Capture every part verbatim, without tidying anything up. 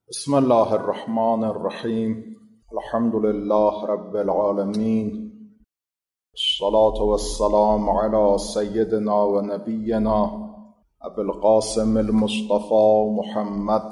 بسم الله الرحمن الرحیم. الحمد لله رب العالمین، الصلاة والسلام على سیدنا و نبینا ابی القاسم المصطفى محمد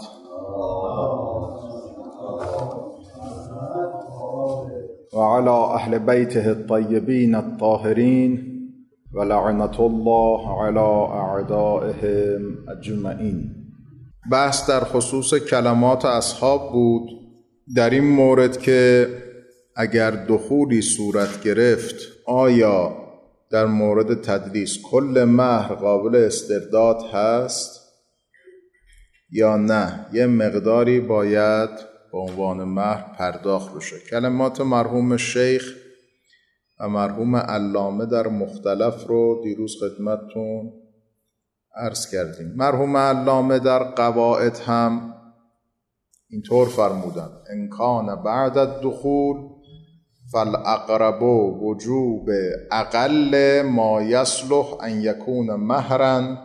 و على اهل بیته الطیبین الطاهرین و لعنة الله على اعدائهم اجمعین. بحث در خصوص کلمات اصحاب بود، در این مورد که اگر دخولی صورت گرفت آیا در مورد تدلیس کل مهر قابل استرداد هست یا نه، یه مقداری باید به عنوان مهر پرداخت بشه. کلمات مرحوم شیخ و مرحوم علامه در مختلف رو دیروز خدمتتون عرض کردیم. مرحوم علامه در قواعد هم اینطور فرمودن: ان کان بعد الدخول فالاقرب وجوب اقل ما یصلح ان یکون مهرا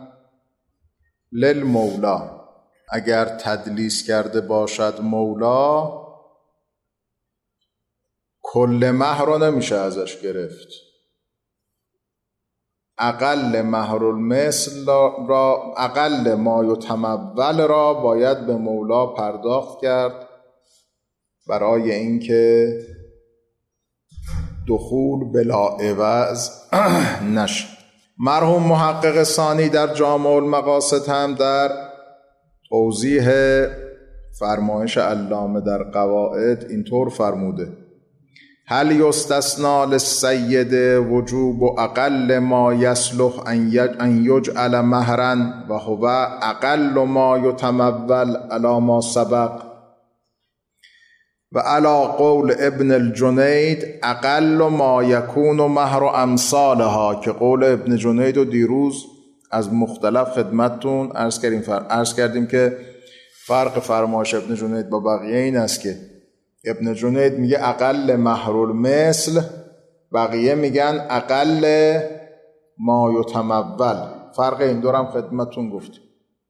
للمولا. اگر تدلیس کرده باشد مولا، کل مهر رو نمیشه ازش گرفت، اقل مهر المثل را، اقل ما یتمول را باید به مولا پرداخت کرد برای اینکه دخول بلا عوض نشه. مرحوم محقق ثانی در جامع المقاصد هم در توضیح فرمایش علامه در قواعد اینطور فرموده: هل یستثنی للسید وجوب اقل ما یصلح ان یجعل مهرا و هو اقل ما یتمول علی ما سبق و علی قول ابن الجنید اقل ما یکون مهر امثالها، که قول ابن جنید رو دیروز از مختلف خدمتتون عرض کردیم عرض کردیم که فرق فرمایش ابن جنید با بقیه این است که ابن جنید میگه اقل مهر المثل، بقیه میگن اقل ما یتمول. فرق این دورم خدمتتون گفتیم.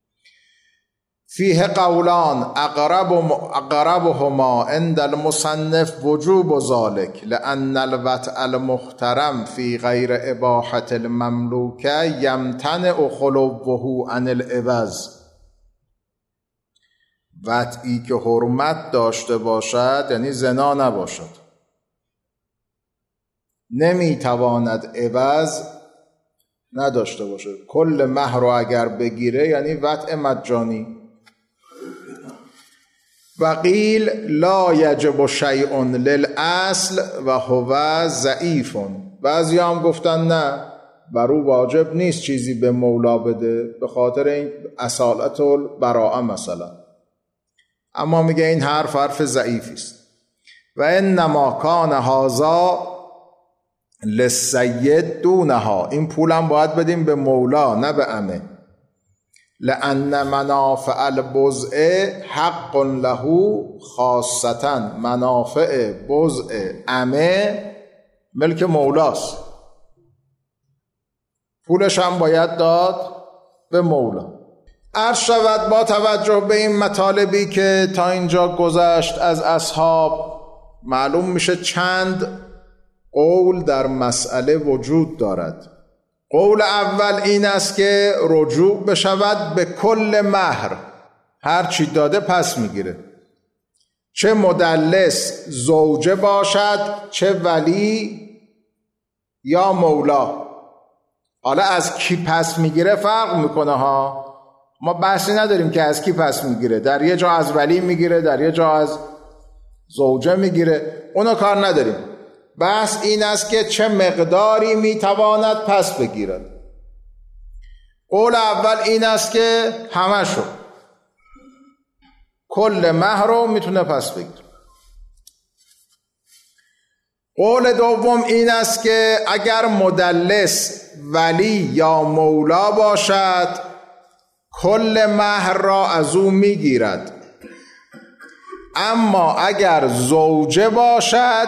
فیه قولان اقرب اقربهما عند المصنف وجوب ذلك لان الوطء المحترم فی غیر اباحة المملوکه یمتنع خلوه عن العوض. وطئی که حرمت داشته باشد یعنی زنا نباشد، نمیتواند عوض نداشته باشد. کل مهر رو اگر بگیره یعنی وطء مجانی. و قیل لا یجب شیء للاصل و هو ضعیف. بعضی هم گفتن نه، بر او واجب نیست چیزی به مولا بده به خاطر این اصالت البراءه مثلا، اما میگه این حرف حرف ضعیفی است. و انما کان هذا للسید دونها، این پولم باید بدیم به مولا نه به عمه. لان منافع البضع حق له خاصتا، منافع بضع عمه ملک مولاست، پولش هم باید داد به مولا. عرض شود با توجه به این مطالبی که تا اینجا گذشت از اصحاب، معلوم میشه چند قول در مسئله وجود دارد. قول اول این است که رجوع بشود به کل مهر، هر چی داده پس میگیره، چه مدلس زوجه باشد چه ولی یا مولا. حالا از کی پس میگیره فرق میکنه ها، ما بحثی نداریم که از کی پس میگیره، در یه جا از ولی میگیره، در یه جا از زوجه میگیره، اونو کار نداریم. بحث این است که چه مقداری میتواند پس بگیرد. قول اول این است که همه شو، کل مهر رو میتونه پس بگیره. قول دوم این است که اگر مدلس ولی یا مولا باشد کل مهر را از او میگیرد، اما اگر زوجه باشد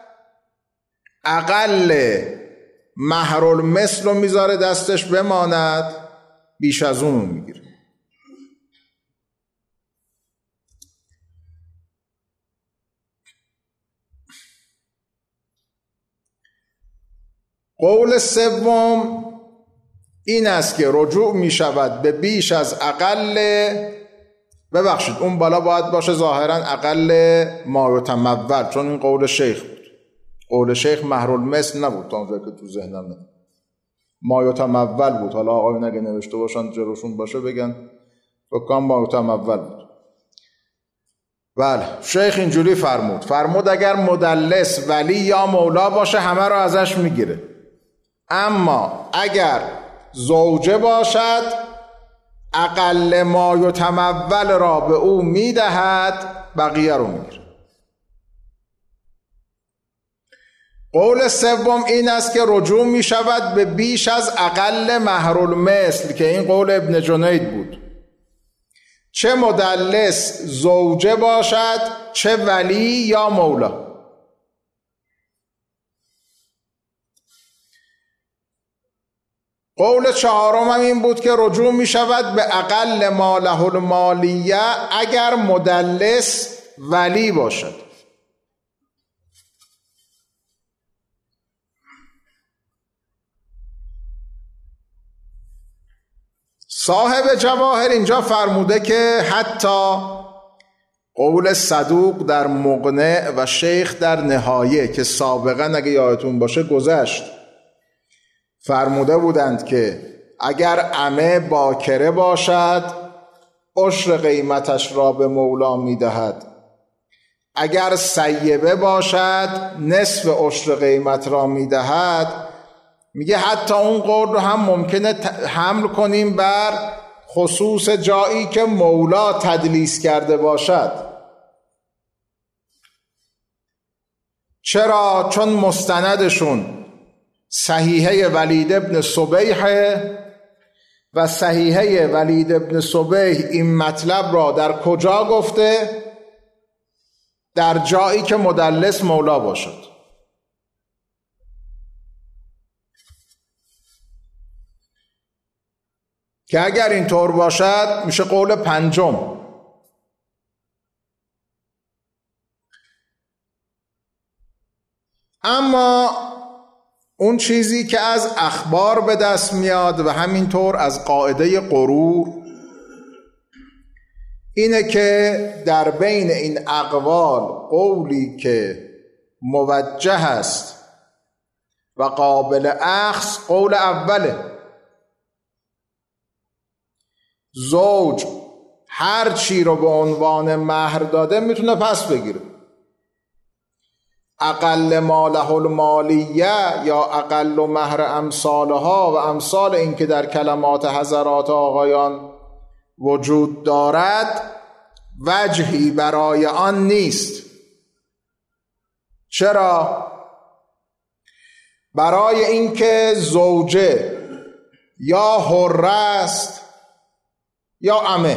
اقل مهر المثل رو میذاره دستش بماند، بیش از اون میگیره. قول سوم این است که رجوع می شود به بیش از اقل، ببخشید اون بالا باید باشه ظاهرا اقل ما یتمول، چون این قول شیخ بود. قول شیخ مهرالمثل نبود تا اونجایی که تو ذهنم نه، ما یتمول بود. حالا آقایون اگه نوشته باشن جلوشون باشه بگن بکنم ما یتمول بود. بله شیخ اینجوری فرمود فرمود اگر مدلس ولی یا مولا باشه همه رو ازش میگیره، اما اگر زوجه باشد اقل ما یتمول را به او میدهد، بقیه رو میگیره. قول سوم این است که رجوع می شود به بیش از اقل مهرالمثل، که این قول ابن جنید بود، چه مدلس زوجه باشد چه ولی یا مولا. قول چهارم هم این بود که رجوع می شود به اقل ما له المالیه اگر مدلس ولی باشد. صاحب جواهر اینجا فرموده که حتی قول صدوق در مقنع و شیخ در نهایه که سابقا اگه یادتون باشه گذشت فرموده بودند که اگر عمه باکره باشد عشر قیمتش را به مولا میدهد، اگر سیبه باشد نصف عشر قیمت را میدهد. میگه حتی اون قول رو هم ممکنه حمل کنیم بر خصوص جایی که مولا تدلیس کرده باشد. چرا؟ چون مستندشون صحیحه ولید ابن صبیح و صحیحه ولید ابن صبیح این مطلب را در کجا گفته؟ در جایی که مدلس مولا باشد. که اگر اینطور باشد میشه قول پنجم. اما اون چیزی که از اخبار به دست میاد و همینطور از قاعده غرور اینه که در بین این اقوال قولی که موجه است و قابل اخذ قول اوله. زوج هر چی رو به عنوان مهر داده میتونه پس بگیره. اقل ما له المالیه یا اقل مهر امثالها و امثال این که در کلمات حضرات آقایان وجود دارد وجهی برای آن نیست. چرا؟ برای اینکه زوجه یا حره است یا عمه.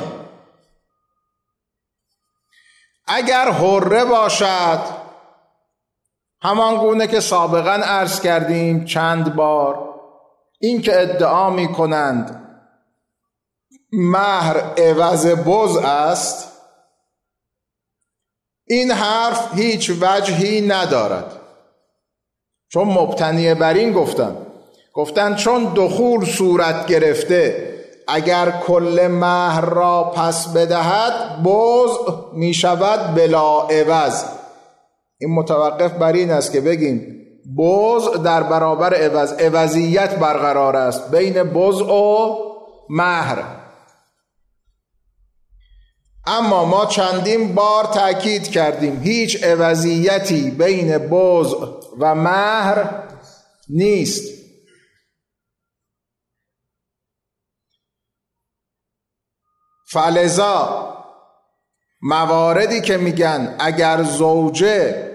اگر حره باشد همان گونه که سابقا عرض کردیم چند بار، این که ادعا می کنند مهر عوض بز است، این حرف هیچ وجهی ندارد. چون مبتنی بر این گفتن گفتن چون دخول صورت گرفته اگر کل مهر را پس بدهد بز می شود بلا عوض. این متوقف بر این است که بگیم بز در برابر عوض، عوضیت برقرار است بین بز و مهر. اما ما چندین بار تأکید کردیم هیچ عوضیتی بین بز و مهر نیست. فلذا مواردی که میگن اگر زوجه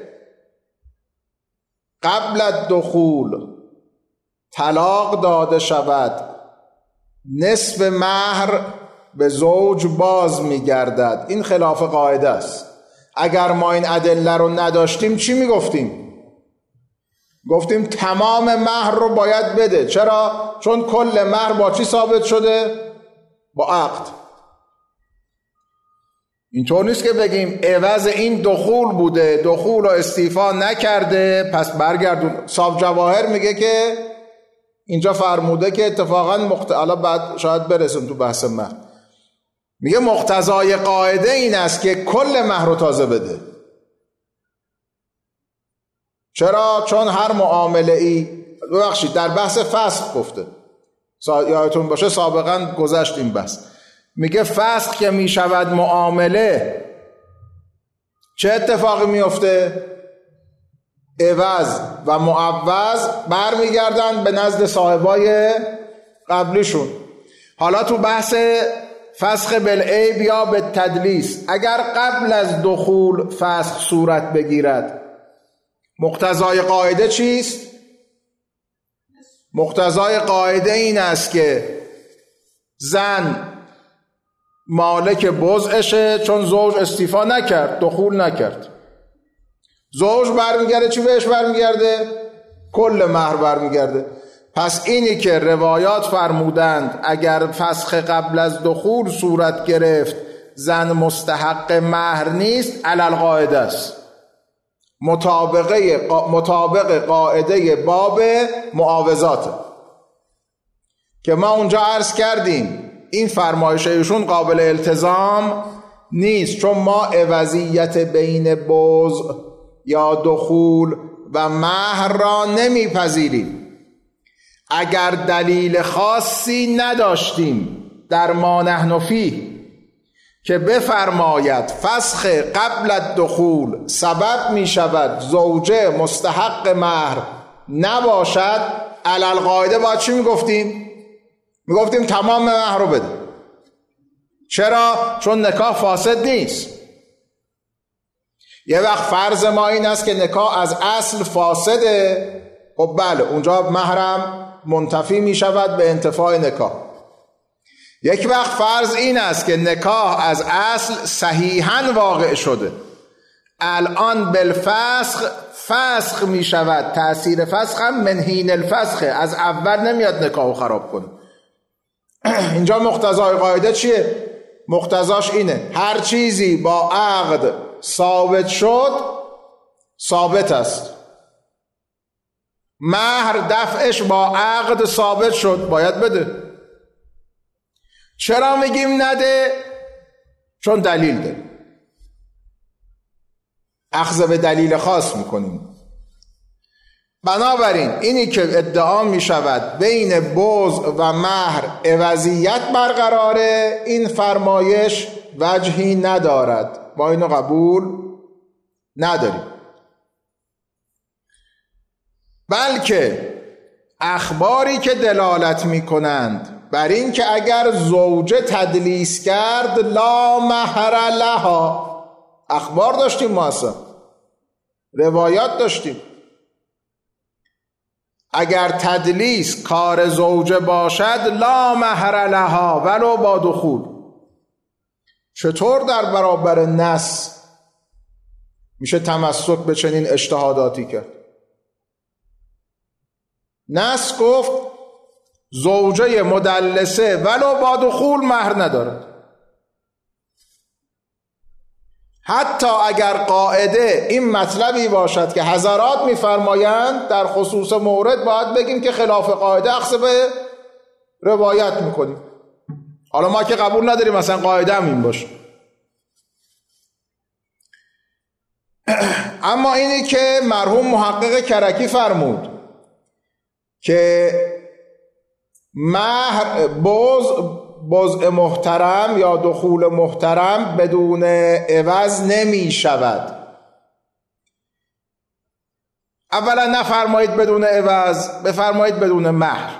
قبل الدخول طلاق داده شود نصف مهر به زوج باز میگردد، این خلاف قاعده است. اگر ما این ادله رو نداشتیم چی میگفتیم؟ گفتیم تمام مهر رو باید بده. چرا؟ چون کل مهر با چی ثابت شده؟ با عقد. اینطور نیست که بگیم عوض این دخول بوده، دخول رو استیفا نکرده پس برگردون. صاحب جواهر میگه که اینجا فرموده که اتفاقا مخت... حالا بعد شاید برسیم تو بحث مهر، میگه مقتضای قاعده این است که کل مهر رو تازه بده. چرا؟ چون هر معامله ای، ببخشید در بحث فسخ گفته، یادتون باشه سابقا گذشت این بحث، میگه فسخ که میشود معامله چه اتفاقی میفته؟ عوض و معوض برمیگردن به نزد صاحبای قبلیشون. حالا تو بحث فسخ بالعیب یا به تدلیس، اگر قبل از دخول فسخ صورت بگیرد، مقتضای قاعده چیست؟ مقتضای قاعده این است که زن مالک بضعشه، چون زوج استیفا نکرد، دخول نکرد. زوج برمیگرده چی بهش برمیگرده؟ کل مهر برمیگرده. پس اینی که روایات فرمودند اگر فسخ قبل از دخول صورت گرفت زن مستحق مهر نیست، علی القاعده است، مطابقه مطابق قاعده باب معاوضات که ما اونجا عرض کردیم این فرمایش ایشون قابل التزام نیست، چون ما عوضیت بین بضع یا دخول و مهر را نمیپذیریم. اگر دلیل خاصی نداشتیم در ما نحن فیه که بفرماید فسخ قبل الدخول سبب می شود زوجه مستحق مهر نباشد، علی القاعده باید چی می گفتیم؟ می گفتیم تمام مهر رو بده. چرا؟ چون نکاح فاسد نیست. یه وقت فرض ما این است که نکاح از اصل فاسده، خب بله اونجا مهرم منتفی می شود به انتفاع نکاح. یک وقت فرض این است که نکاح از اصل صحیحاً واقع شده، الان بالفسخ فسخ می شود، تأثیر فسخ هم من حین الفسخ، از اول نمیاد نکاحو خراب کنه. اینجا مقتضای قاعده چیه؟ مقتضاش اینه هر چیزی با عقد ثابت شد ثابت است. مهر دفعش با عقد ثابت شد، باید بده. چرا میگیم نده؟ چون دلیل داره، اخذ به دلیل خاص میکنیم. بنابراین اینی که ادعا میشود بین بضع و مهر عوضیت برقراره، این فرمایش وجهی ندارد، ما اینو قبول نداریم. بلکه اخباری که دلالت میکنند بر این که اگر زوجه تدلیس کرد لا مهر لها، اخبار داشتیم، ما اصلا روایات داشتیم. اگر تدلیس کار زوجه باشد لا مهر لها ولو با دخول. چطور در برابر نص میشه تمسک به چنین اجتهاداتی کرد؟ نص گفت زوجه مدلسه ولو با دخول مهر ندارد. حتی اگر قاعده این مطلبی باشد که حضرات میفرمایند در خصوص مورد، باید بگیم که خلاف قاعده اخذ به روایت میکنیم. حالا ما که قبول نداریم مثلا قاعده هم این باشه. اما اینی که مرحوم محقق کرکی فرمود که مهر بضع بضع محترم یا دخول محترم بدون عوض نمی شود. اولا نفرمایید بدون عوض، بفرمایید بدون مهر.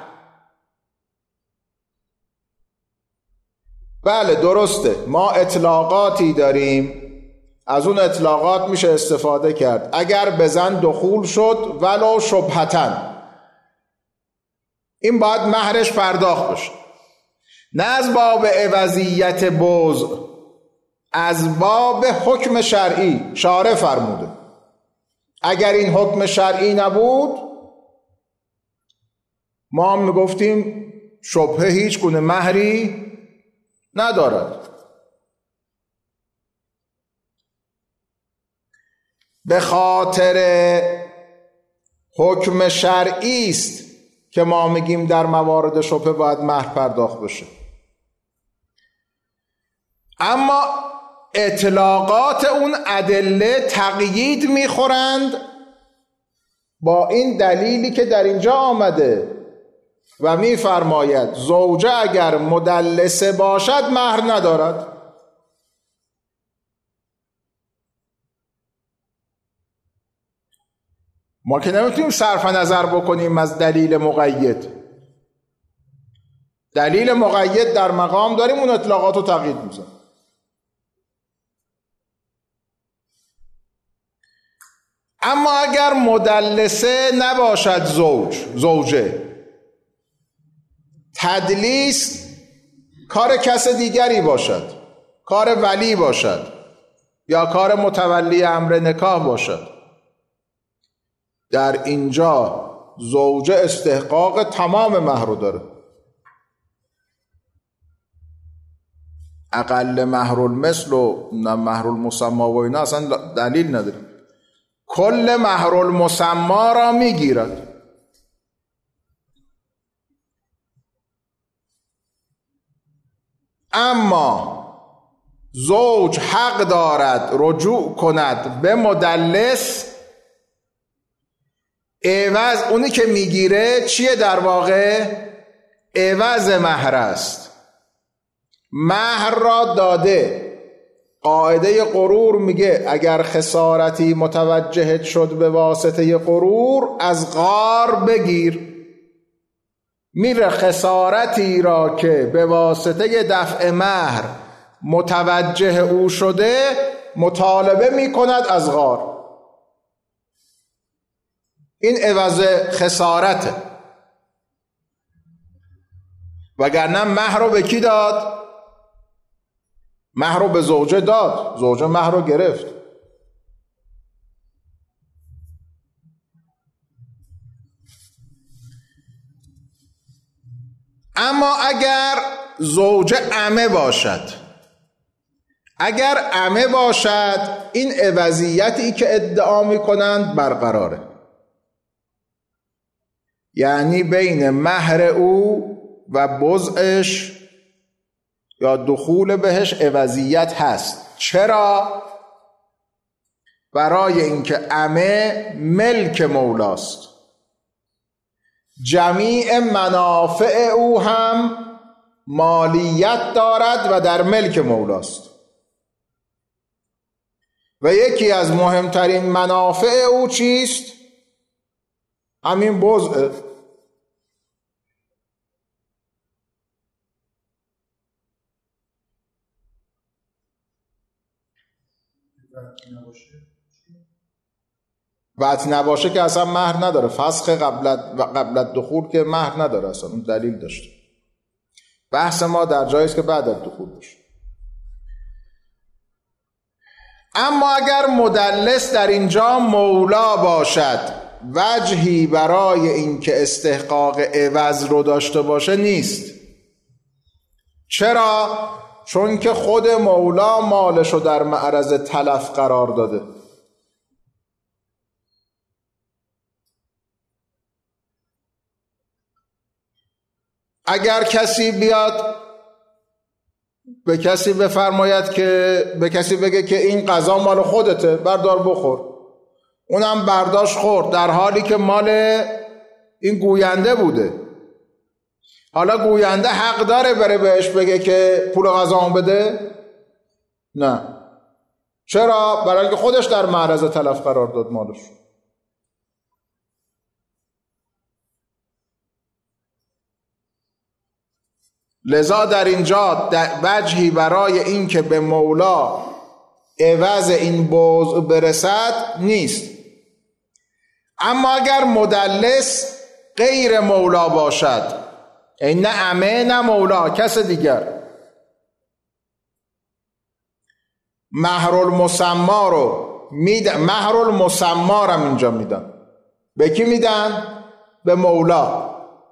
بله درسته، ما اطلاقاتی داریم، از اون اطلاقات میشه استفاده کرد. اگر به زن دخول شد ولو شبهتن، این باید مهرش پرداخت بشه، نه از باب عوضیت بضع، از باب حکم شرعی. شارع فرموده اگر این حکم شرعی نبود ما هم میگفتیم شبهه هیچ گونه مهری ندارد. به خاطر حکم شرعی است که ما میگیم در موارد شبهه باید مهر پرداخت بشه. اما اطلاقات اون ادله تقیید میخورند با این دلیلی که در اینجا آمده و میفرماید زوجه اگر مدلسه باشد مهر ندارد. ما که نمیتونیم صرف نظر بکنیم از دلیل مقید. دلیل مقید در مقام داریم، اون اطلاقات رو تقیید میزن. اما اگر مدلسه نباشد زوج زوجه، تدلیس کار کس دیگری باشد، کار ولی باشد یا کار متولی امر نکاح باشد، در اینجا زوجه استحقاق تمام مهر رو داره. اقل مهر المثل و مهر المسمى و اینا اصلا دلیل نداره، کل مهر المسمى را میگیرد. اما زوج حق دارد رجوع کند به مدلس، عوض اونی که میگیره چیه؟ در واقع عوض مهر است. مهر را داده. قاعده غرور میگه اگر خسارتی متوجه شد به واسطه غرور از غار بگیر. میره خسارتی را که به واسطه دفع مهر متوجه او شده مطالبه میکند از غار. این عوض خسارته. وگرنه مهر رو به کی داد؟ مهر رو به زوجه داد، زوجه مهر رو گرفت. اما اگر زوجه عمه باشد، اگر عمه باشد این عوضیتی که ادعا میکنند برقراره، یعنی بین مهر او و بضعش یا دخول بهش عوضیت هست. چرا؟ برای اینکه عمه ملک مولاست، جمیع منافع او هم مالیت دارد و در ملک مولاست و یکی از مهمترین منافع او چیست؟ همین بضع. وقت نباشه که اصلا مهر نداره. فسخ قبل قبل دخول که مهر نداره، اصلا اون دلیل داشته. بحث ما در جایی است که بعد از دخول باشه. اما اگر مدلس در اینجا مولا باشد وجهی برای اینکه استحقاق عوض رو داشته باشه نیست. چرا؟ چون که خود مولا مالش رو در معرض تلف قرار داده. اگر کسی بیاد به کسی بفرماید که به کسی بگه که این غذا مال خودته، بردار بخور، اونم برداشت خورد در حالی که مال این گوینده بوده، حالا گوینده حق داره بره بهش بگه که پول غذامو بده؟ نه. چرا؟ برای اینکه خودش در معرض تلف قرار داد مالش. لذا در اینجا وجهی برای این که به مولا عوض این بوضع برسد نیست. اما اگر مدلس غیر مولا باشد، این نه عمه نه مولا، کس دیگر، مهر المسمى رو میدن. مهر المسمى رو اینجا میدن. به کی میدن؟ به مولا.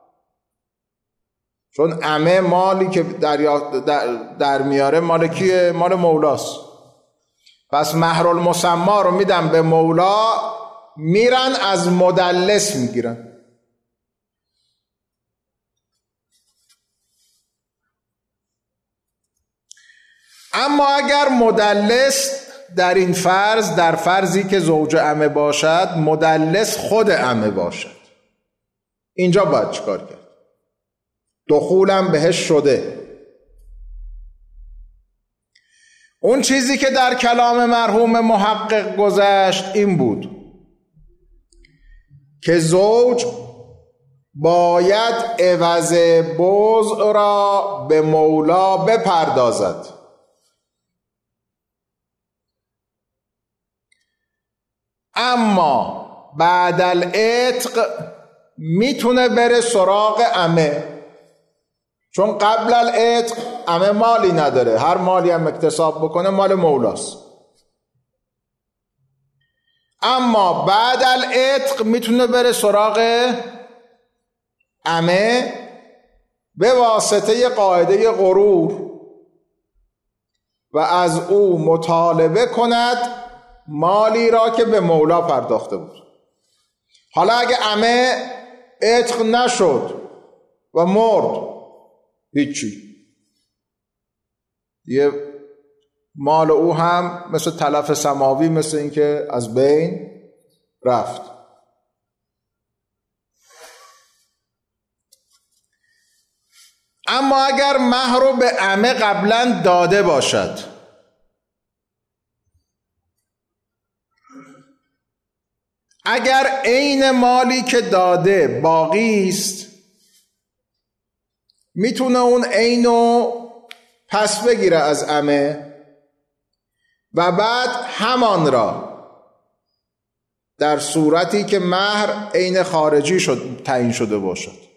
چون عمه مالی که در, در, در میاره مال کیه؟ مال مولاست. پس مهر المسمى رو میدن به مولا، میرن از مدلس میگیرن. اما اگر مدلس در این فرض، در فرضی که زوج عمه باشد، مدلس خود عمه باشد، اینجا باید چیکار کرد؟ دخولم بهش شده. اون چیزی که در کلام مرحوم محقق گذشت این بود که زوج باید عوض بضع را به مولا بپردازد. اما بعد العتق میتونه بره سراغ عمه، چون قبل العتق عمه مالی نداره، هر مالی هم اکتساب بکنه مال مولاست. اما بعد العتق میتونه بره سراغ عمه به واسطه قاعده غرور و از او مطالبه کند مالی را که به مولا پرداخته بود. حالا اگه عمه عتق نشد و مرد، هیچی، یه مال او هم مثل تلف سماوی، مثل این که از بین رفت. اما اگر مهر رو به عمه قبلا داده باشد، اگر عین مالی که داده باقی است، میتونه اون عینو پس بگیره از عمه و بعد همان را در صورتی که مهر عین خارجی شد تعیین شده باشد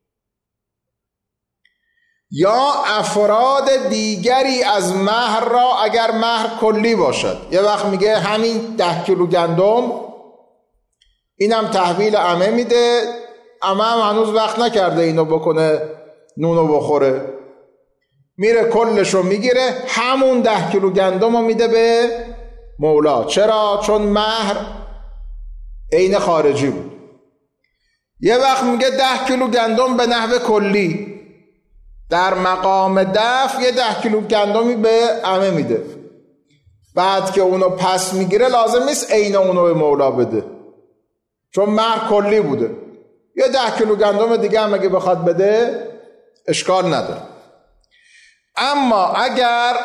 یا افراد دیگری از مهر را، اگر مهر کلی باشد. یه وقت میگه همین ده کیلو گندم اینم تحویل عمه میده، عمه هم هنوز وقت نکرده اینو بکنه نونو بخوره، میره کلشو میگیره، همون ده کیلو گندم رو میده به مولا. چرا؟ چون مهر عین خارجی بود. یه وقت میگه ده کیلو گندم به نحو کلی، در مقام دفع یه ده کیلو گندمی به عمه میده، بعد که اونو پس میگیره لازم نیست عین اونو به مولا بده، چون مهر کلی بوده. یه ده کیلو گندم دیگه هم اگه بخواد بده اشکال نداره. اما اگر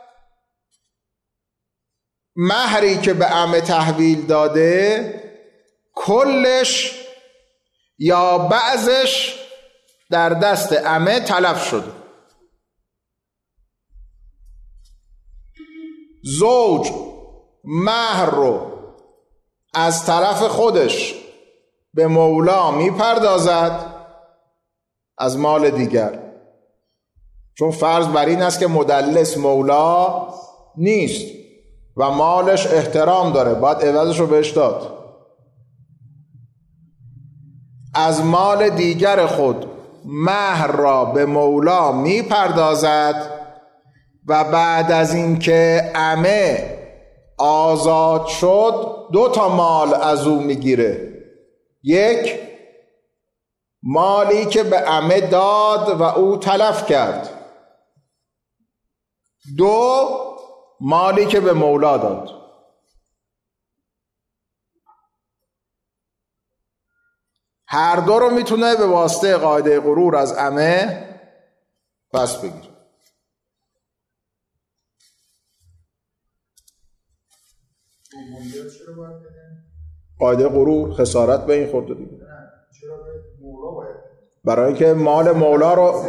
مهری که به عمه تحویل داده کلش یا بعضش در دست عمه تلف شده، زوج مهر رو از طرف خودش به مولا میپردازد از مال دیگر، چون فرض بر این است که مدلس مولا نیست و مالش احترام داره، باید عوضش رو بهش داد. از مال دیگر خود مهر را به مولا میپردازد و بعد از اینکه عمه آزاد شد دو تا مال از او میگیره. یک، مالی که به عمه داد و او تلف کرد. دو، مالی که به مولا داد. هر دو رو میتونه به واسطه قاعده غرور از عمه پس بگیره. قاعده غرور خسارت به این خورده دیگه. برای اینکه مال مولا رو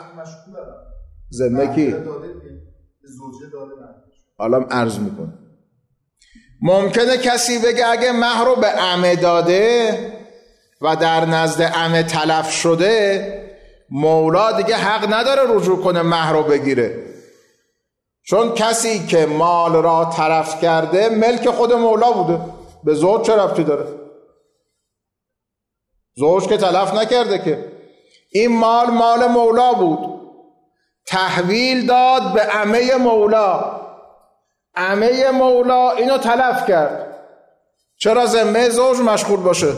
ذمه کی؟ حالا عرض میکنه. ممکنه کسی بگه اگه مهر رو به عمه داده و در نزد عمه تلف شده، مولا دیگه حق نداره رجوع کنه مهر رو بگیره، چون کسی که مال را تلف کرده ملک خود مولا بوده، به زوج چه ربطی داره؟ زوج که تلف نکرده که، این مال مال مولا بود، تحویل داد به عمه مولا، عمه مولا اینو تلف کرد، چرا ذمه زوج مشغول باشه؟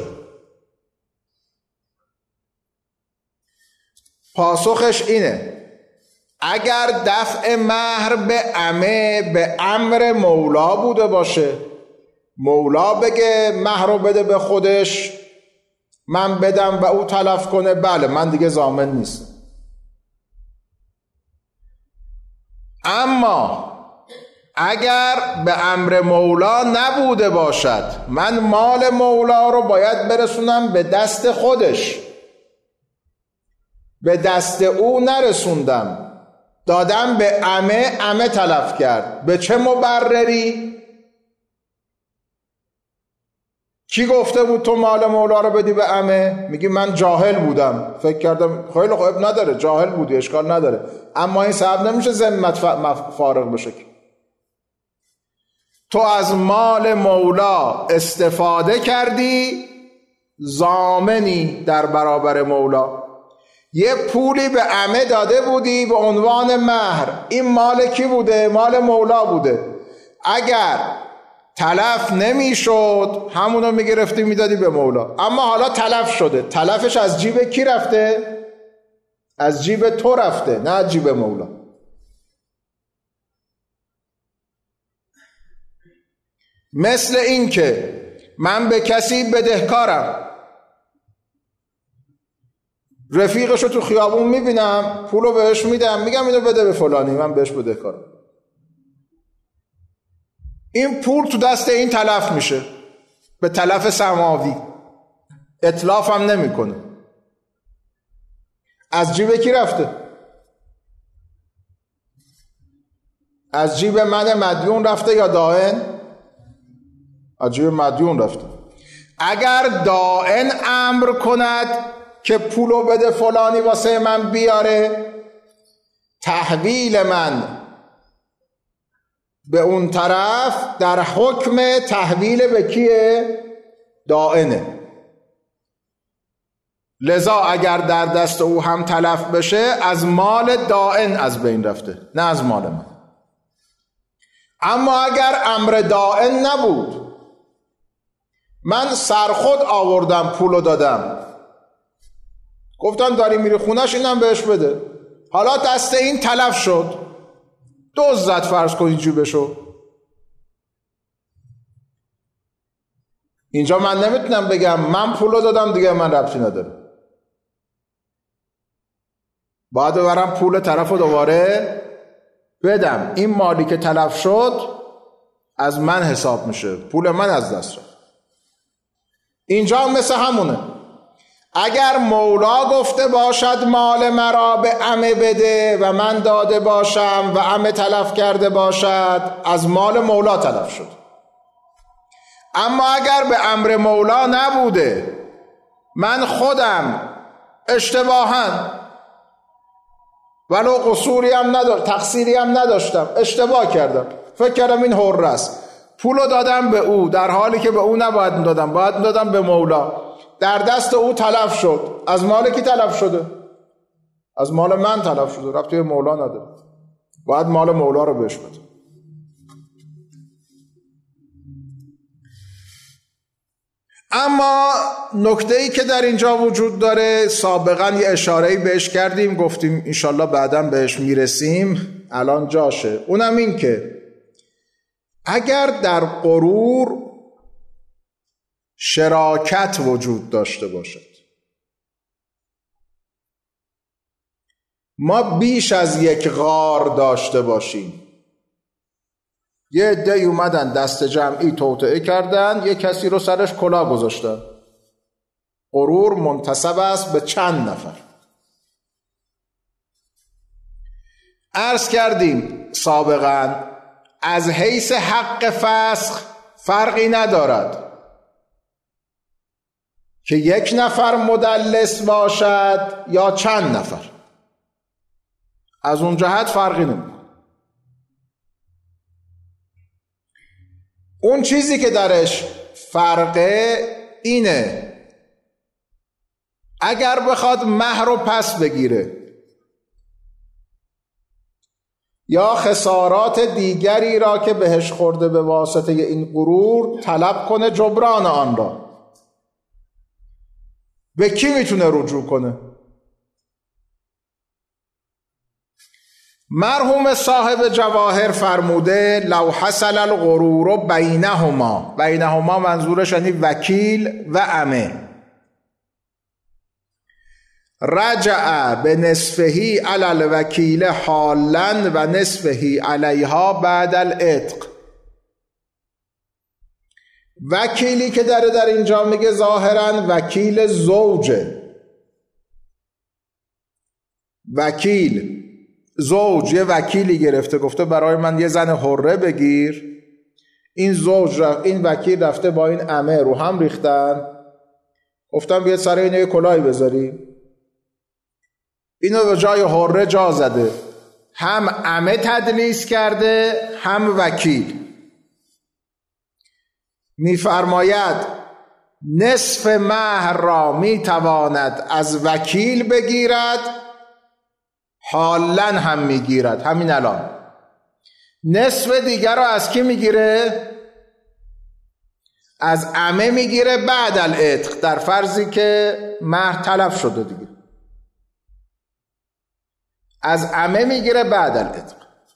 پاسخش اینه اگر دفع مهر به عمه به امر مولا بوده باشه، مولا بگه مهر رو بده به خودش من بدم و او تلف کنه، بله من دیگه ضامن نیستم. اما اگر به امر مولا نبوده باشد، من مال مولا رو باید برسونم به دست خودش، به دست او نرسوندم، دادم به عمه، عمه تلف کرد. به چه مبرری؟ کی گفته بود تو مال مولا رو بدی به عمه؟ میگی من جاهل بودم، فکر کردم. خیلی خوب، نداره، جاهل بودی، اشکال نداره، اما این سبب نمیشه ذمت فارغ بشه. تو از مال مولا استفاده کردی، ضامنی در برابر مولا. یه پولی به عمه داده بودی به عنوان مهر، این مال کی بوده؟ مال مولا بوده. اگر تلف نمی شد همونو می گرفتی می دادی به مولا، اما حالا تلف شده، تلفش از جیب کی رفته؟ از جیب تو رفته، نه از جیب مولا. مثل این که من به کسی بدهکارم، رفیقشو تو خیابون میبینم، پولو بهش میدم، میگم اینو بده به فلانی، من بهش بدهکارم. این پول تو دست این تلف میشه، به تلف سماوی، اتلاف هم نمی کنه. از جیب کی رفته؟ از جیب من مدیون رفته یا دائن؟ از جیب مدیون رفته. اگر دائن امر کند که پولو بده فلانی واسه من بیاره، تحویل من به اون طرف در حکم تحویل به کیه؟ دائنه. لذا اگر در دست او هم تلف بشه، از مال دائن از بین رفته، نه از مال من. اما اگر امر دائن نبود، من سرخود آوردم پولو دادم، گفتم داری میری خونش، اینم بهش بده، حالا دست این تلف شد، دزد زد فرض کنید جیبشو، اینجا من نمیتونم بگم من پولو دادم دیگه من ربطی نداره، باید ببرم پول طرفو دوباره بدم. این مالی که تلف شد از من حساب میشه، پول من از دست رفت. اینجا هم مثل همونه. اگر مولا گفته باشد مال مرا به عمه بده و من داده باشم و عمه تلف کرده باشد، از مال مولا تلف شد. اما اگر به امر مولا نبوده، من خودم اشتباهاً، ولو قصوری هم نداشتم، تقصیری هم نداشتم، اشتباه کردم، فکر کردم این حره است، پولو دادم به او در حالی که به او نباید دادم، باید دادم به مولا، در دست او تلف شد. از مال کی تلف شده؟ از مال من تلف شده، ربطی به مولا نداره، باید مال مولا رو بهش بده. اما نکته‌ای که در اینجا وجود داره، سابقا یه اشاره‌ای بهش کردیم، گفتیم انشالله بعداً بهش میرسیم، الان جاشه، اونم این که اگر در غرور شراکت وجود داشته باشد، ما بیش از یک غار داشته باشیم، یه عده‌ای اومدن دست جمعی توطئه کردن، یه کسی رو سرش کلاه گذاشتن، غرور منتسب است به چند نفر. عرض کردیم سابقا از حیث حق فسخ فرقی ندارد که یک نفر مدلس باشد یا چند نفر، از اون جهت فرقی نمیکنه. اون چیزی که درش فرقه اینه، اگر بخواد مهر رو پس بگیره یا خسارات دیگری را که بهش خورده به واسطه این غرور طلب کنه جبران آن را، به کی میتونه رجوع کنه؟ مرحوم صاحب جواهر فرموده لو حصل الغرور بینهما، بینهما منظورش یعنی وکیل و عمه، رجع به نصفهی علی الوکیل حالا و نصفهی علیها بعد العتق. وکیلی که داره در اینجا میگه ظاهرا وکیل زوجه، وکیل زوج یه وکیلی گرفته گفته برای من یه زن حره بگیر، این زوج رفت، این وکیل رفته با این عمه رو هم ریختن، گفتم بیاد سر اینو یه کلاهی بذاری، اینو به جای حره جا زده، هم عمه تدلیس کرده هم وکیل. میفرماید نصف مهر را میتواند از وکیل بگیرد، حالا هم میگیرد، همین الان. نصف دیگر را از کی میگیره؟ از عمه میگیره بعد العتق، در فرضی که مهر تلف شده دیگه، از عمه میگیره بعد العتق.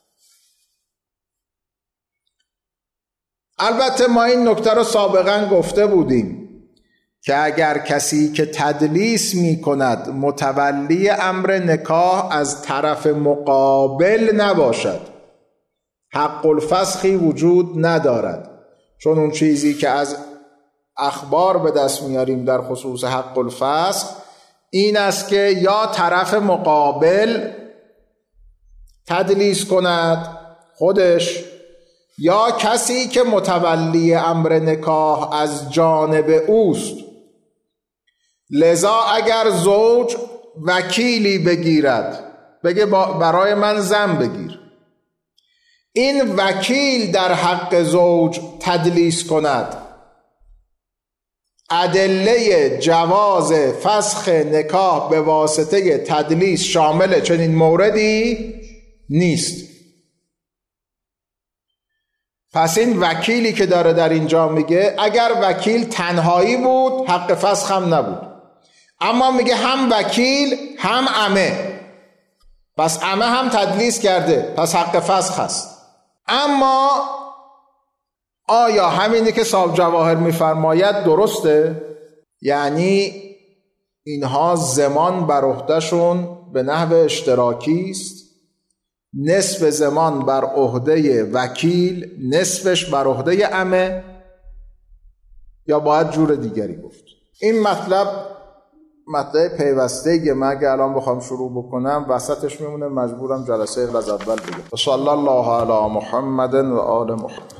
البته ما این نکته رو سابقا گفته بودیم که اگر کسی که تدلیس می کند متولی امر نکاح از طرف مقابل نباشد، حق الفسخی وجود ندارد، چون اون چیزی که از اخبار به دست میاریم در خصوص حق الفسخ این است که یا طرف مقابل تدلیس کند خودش، یا کسی که متولی امر نکاح از جانب اوست. لذا اگر زوج وکیلی بگیرد بگه برای من زن بگیر، این وکیل در حق زوج تدلیس کند، ادله جواز فسخ نکاح به واسطه تدلیس شامل چنین موردی نیست. پس این وکیلی که داره در اینجا میگه اگر وکیل تنهایی بود حق فسخ هم نبود، اما میگه هم وکیل هم عمه، پس عمه هم تدلیس کرده، پس حق فسخ هست. اما آیا همینی که صاحب جواهر میفرماید درسته؟ یعنی اینها زمان بر عهدهشون به نحو اشتراکی است، نصف زمان بر عهده وکیل، نصفش بر عهده عمه، یا باید جور دیگری گفت؟ این مطلب مطلب پیوسته‌ایه، من اگه الان بخوام شروع بکنم وسطش میمونه، مجبورم جلسه از اول بگم. صلی الله علی محمد و آل محمد.